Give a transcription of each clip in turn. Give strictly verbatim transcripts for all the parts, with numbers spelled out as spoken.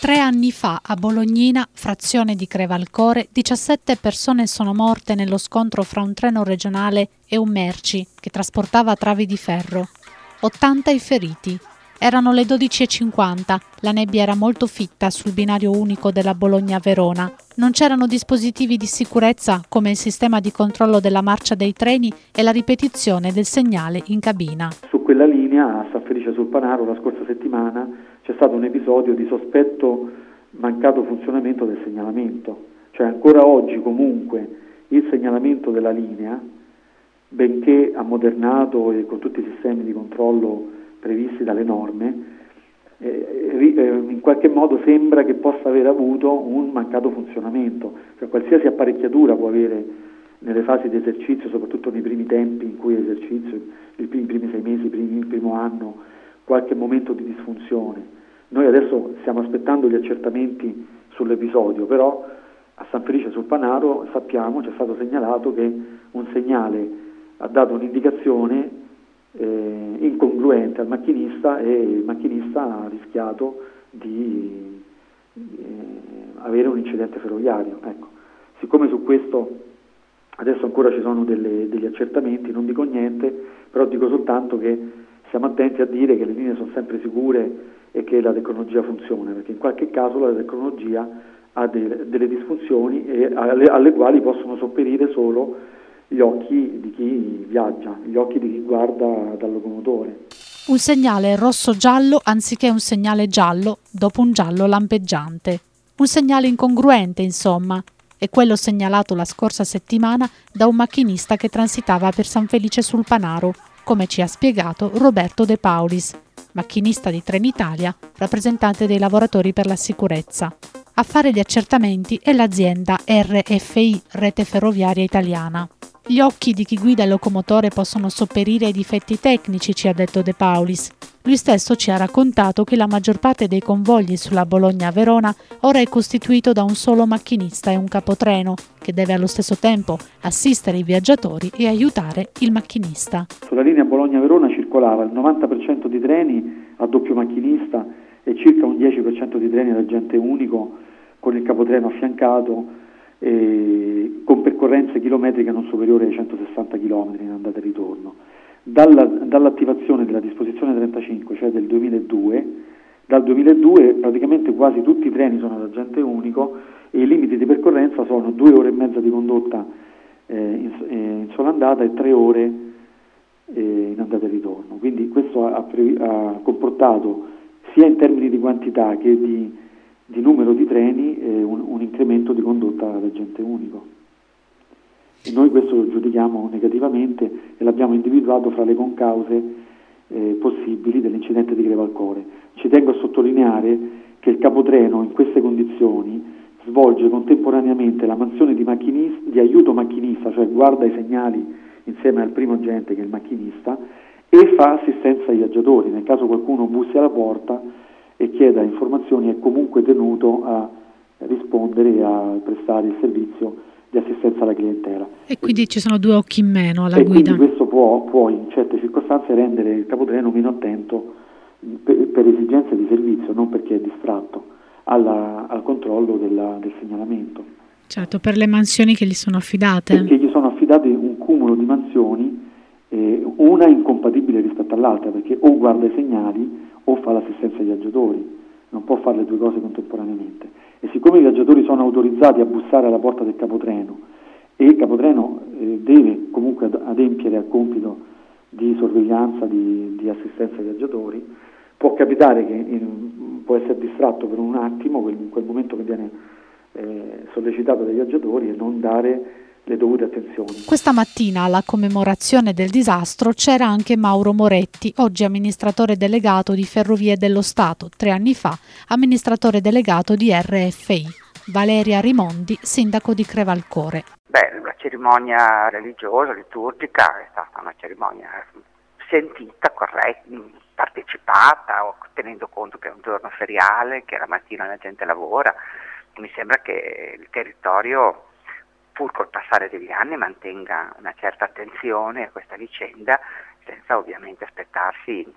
Tre anni fa a Bolognina, frazione di Crevalcore, diciassette persone sono morte nello scontro fra un treno regionale e un merci che trasportava travi di ferro. ottanta i feriti. Erano le dodici e cinquanta, la nebbia era molto fitta sul binario unico della Bologna-Verona. Non c'erano dispositivi di sicurezza come il sistema di controllo della marcia dei treni e la ripetizione del segnale in cabina. Su quella linea a San Felice sul Panaro la scorsa settimana c'è stato un episodio di sospetto mancato funzionamento del segnalamento. Cioè ancora oggi comunque il segnalamento della linea, benché ammodernato e con tutti i sistemi di controllo previsti dalle norme, eh, eh, in qualche modo sembra che possa aver avuto un mancato funzionamento. Cioè qualsiasi apparecchiatura può avere nelle fasi di esercizio, soprattutto nei primi tempi in cui è esercizio, i primi, i primi sei mesi, i primi, il primo anno, qualche momento di disfunzione. Noi adesso stiamo aspettando gli accertamenti sull'episodio, però a San Felice sul Panaro sappiamo, ci è stato segnalato che un segnale ha dato un'indicazione eh, incongruente al macchinista e il macchinista ha rischiato di eh, avere un incidente ferroviario. Ecco. Siccome su questo adesso ancora ci sono delle, degli accertamenti, non dico niente, però dico soltanto che siamo attenti a dire che le linee sono sempre sicure e che la tecnologia funziona, perché in qualche caso la tecnologia ha de, delle disfunzioni e alle, alle quali possono sopperire solo gli occhi di chi viaggia, gli occhi di chi guarda dal locomotore. Un segnale rosso-giallo anziché un segnale giallo dopo un giallo lampeggiante. Un segnale incongruente, insomma, è quello segnalato la scorsa settimana da un macchinista che transitava per San Felice sul Panaro, come ci ha spiegato Roberto De Paulis, macchinista di Trenitalia, rappresentante dei lavoratori per la sicurezza. A fare gli accertamenti è l'azienda R F I, Rete Ferroviaria Italiana. Gli occhi di chi guida il locomotore possono sopperire ai difetti tecnici, ci ha detto De Paulis. Lui stesso ci ha raccontato che la maggior parte dei convogli sulla Bologna-Verona ora è costituito da un solo macchinista e un capotreno, che deve allo stesso tempo assistere i viaggiatori e aiutare il macchinista. Sulla linea Bologna-Verona circolava il novanta per cento di treni a doppio macchinista e circa un dieci per cento di treni ad agente unico con il capotreno affiancato, eh, con percorrenze chilometriche non superiori ai centosessanta chilometri in andata e ritorno. Dalla, dall'attivazione della disposizione trentacinque, cioè del duemiladue, dal duemiladue praticamente quasi tutti i treni sono ad agente unico e i limiti di percorrenza sono due ore e mezza di condotta eh, in, eh, in sola andata e tre ore eh, in andata e ritorno. Quindi questo ha, ha comportato sia in termini di quantità che di, di numero di treni eh, un, un incremento di condotta ad agente unico. E noi questo lo giudichiamo negativamente e l'abbiamo individuato fra le concause eh, possibili dell'incidente di Crevalcore. Ci tengo a sottolineare che il capotreno in queste condizioni svolge contemporaneamente la mansione di, di aiuto macchinista, cioè guarda i segnali insieme al primo agente che è il macchinista, e fa assistenza ai viaggiatori. Nel caso qualcuno bussi alla porta e chieda informazioni è comunque tenuto a rispondere e a prestare il servizio di assistenza alla clientela. E quindi ci sono due occhi in meno alla e guida. Quindi questo può, può in certe circostanze rendere il capotreno meno attento per, per esigenze di servizio, non perché è distratto, alla, al controllo della, del segnalamento. Certo, per le mansioni che gli sono affidate. Perché gli sono affidate un cumulo di mansioni, eh, una incompatibile rispetto all'altra, perché o guarda i segnali o fa l'assistenza ai viaggiatori, non può fare le due cose contemporaneamente. E siccome i viaggiatori sono autorizzati a bussare alla porta del capotreno e il capotreno eh, deve comunque ad- adempiere al compito di sorveglianza, di, di assistenza ai viaggiatori, può capitare che in, può essere distratto per un attimo, quel, in quel momento che viene eh, sollecitato dai viaggiatori, e non dare le dovute attenzioni. Questa mattina alla commemorazione del disastro c'era anche Mauro Moretti, oggi amministratore delegato di Ferrovie dello Stato, tre anni fa amministratore delegato di R F I. Valeria Rimondi, sindaco di Crevalcore. Beh, la cerimonia religiosa, liturgica, è stata una cerimonia sentita, corretta, partecipata, tenendo conto che è un giorno feriale, che la mattina la gente lavora. Mi sembra che il territorio, pur col passare degli anni, mantenga una certa attenzione a questa vicenda, senza ovviamente aspettarsi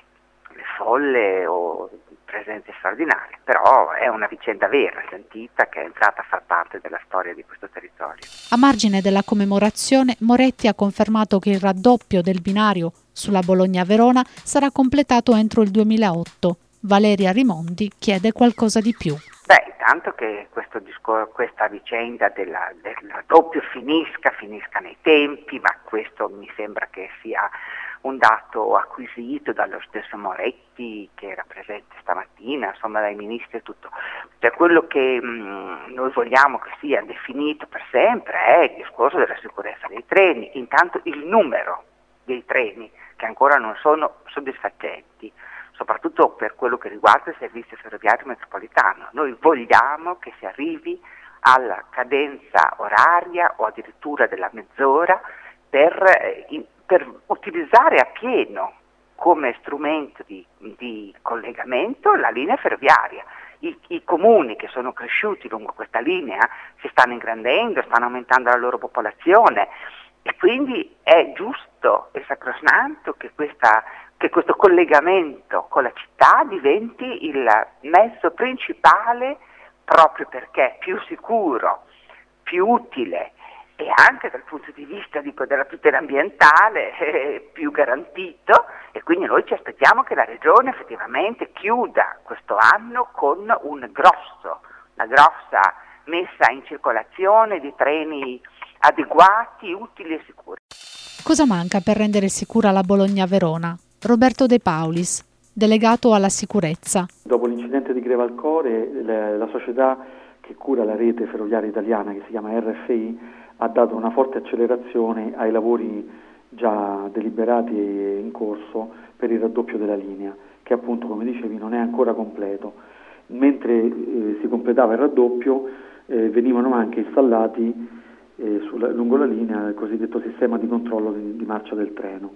le folle o presenze straordinarie, però è una vicenda vera, sentita, che è entrata a far parte della storia di questo territorio. A margine della commemorazione, Moretti ha confermato che il raddoppio del binario sulla Bologna-Verona sarà completato entro il duemilaotto. Valeria Rimondi chiede qualcosa di più. Beh, intanto che questo discor- questa vicenda della, del raddoppio finisca, finisca nei tempi, ma questo mi sembra che sia un dato acquisito dallo stesso Moretti, che era presente stamattina, insomma dai ministri e tutto. Cioè, quello che mh, noi vogliamo che sia definito per sempre è il discorso della sicurezza dei treni, intanto il numero dei treni che ancora non sono soddisfacenti, soprattutto per quello che riguarda il servizio ferroviario metropolitano. Noi vogliamo che si arrivi alla cadenza oraria o addirittura della mezz'ora per, eh, in, per utilizzare a pieno come strumento di, di collegamento la linea ferroviaria. I, I comuni che sono cresciuti lungo questa linea si stanno ingrandendo, stanno aumentando la loro popolazione e quindi è giusto e sacrosanto che questa che questo collegamento con la città diventi il mezzo principale, proprio perché è più sicuro, più utile e anche dal punto di vista dico, della tutela ambientale eh, più garantito, e quindi noi ci aspettiamo che la Regione effettivamente chiuda questo anno con un grosso, una grossa messa in circolazione di treni adeguati, utili e sicuri. Cosa manca per rendere sicura la Bologna-Verona? Roberto De Paulis, delegato alla sicurezza. Dopo l'incidente di Crevalcore, le, la società che cura la rete ferroviaria italiana, che si chiama R F I, ha dato una forte accelerazione ai lavori già deliberati e in corso per il raddoppio della linea, che appunto, come dicevi, non è ancora completo. Mentre eh, si completava il raddoppio, eh, venivano anche installati eh, sulla, lungo la linea il cosiddetto sistema di controllo di, di marcia del treno.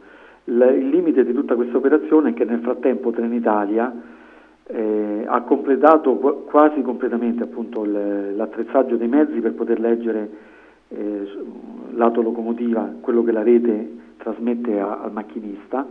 Il limite di tutta questa operazione è che nel frattempo Trenitalia eh, ha completato qu- quasi completamente appunto il, l'attrezzaggio dei mezzi per poter leggere eh, lato locomotiva quello che la rete trasmette a, al macchinista,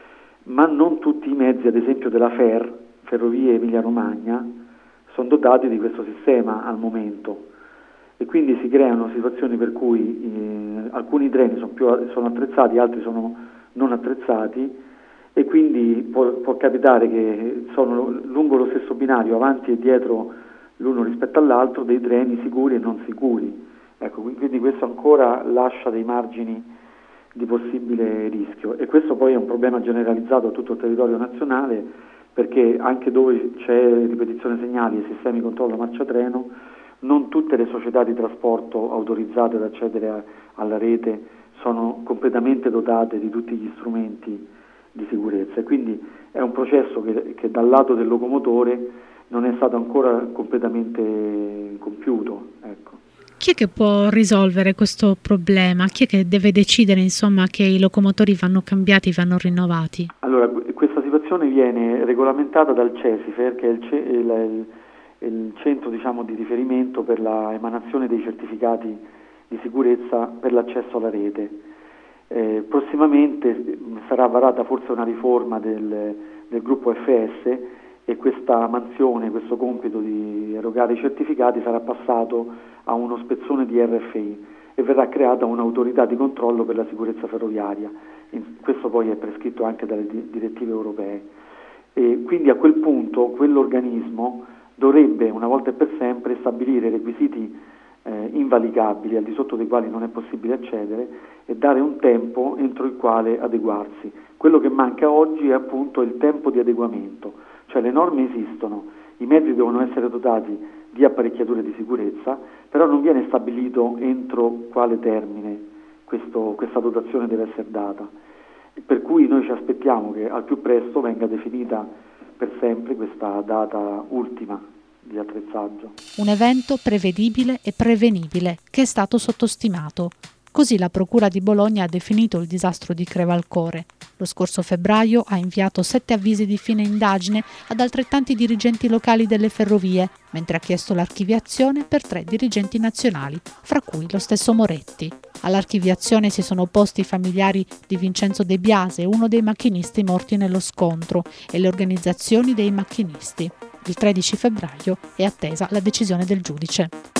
ma non tutti i mezzi, ad esempio della F E R, Ferrovie Emilia Romagna, sono dotati di questo sistema al momento e quindi si creano situazioni per cui eh, alcuni treni sono, più, sono attrezzati, altri sono non attrezzati e quindi può, può capitare che sono lungo lo stesso binario, avanti e dietro l'uno rispetto all'altro, dei treni sicuri e non sicuri. Ecco, quindi questo ancora lascia dei margini di possibile rischio e questo poi è un problema generalizzato a tutto il territorio nazionale, perché anche dove c'è ripetizione segnali e sistemi di controllo marcia treno, non tutte le società di trasporto autorizzate ad accedere a, alla rete sono completamente dotate di tutti gli strumenti di sicurezza e quindi è un processo che, che dal lato del locomotore non è stato ancora completamente compiuto. Ecco. Chi è che può risolvere questo problema? Chi è che deve decidere insomma che i locomotori vanno cambiati, vanno rinnovati? Allora, questa situazione viene regolamentata dal CESIFER, che è il, il, il, il centro diciamo, di riferimento per la emanazione dei certificati di sicurezza per l'accesso alla rete. Eh, prossimamente sarà varata forse una riforma del, del gruppo F S e questa mansione, questo compito di erogare i certificati sarà passato a uno spezzone di R F I e verrà creata un'autorità di controllo per la sicurezza ferroviaria. In, questo poi è prescritto anche dalle di, direttive europee. E quindi a quel punto quell'organismo dovrebbe una volta e per sempre stabilire requisiti Eh, invalicabili al di sotto dei quali non è possibile accedere e dare un tempo entro il quale adeguarsi. Quello che manca oggi è appunto il tempo di adeguamento, cioè le norme esistono, i mezzi devono essere dotati di apparecchiature di sicurezza, però non viene stabilito entro quale termine questo, questa dotazione deve essere data, per cui noi ci aspettiamo che al più presto venga definita per sempre questa data ultima di attrezzaggio. Un evento prevedibile e prevenibile che è stato sottostimato. Così la Procura di Bologna ha definito il disastro di Crevalcore. Lo scorso febbraio ha inviato sette avvisi di fine indagine ad altrettanti dirigenti locali delle ferrovie, mentre ha chiesto l'archiviazione per tre dirigenti nazionali, fra cui lo stesso Moretti. All'archiviazione si sono opposti i familiari di Vincenzo De Biase, uno dei macchinisti morti nello scontro, e le organizzazioni dei macchinisti. Il tredici febbraio è attesa la decisione del giudice.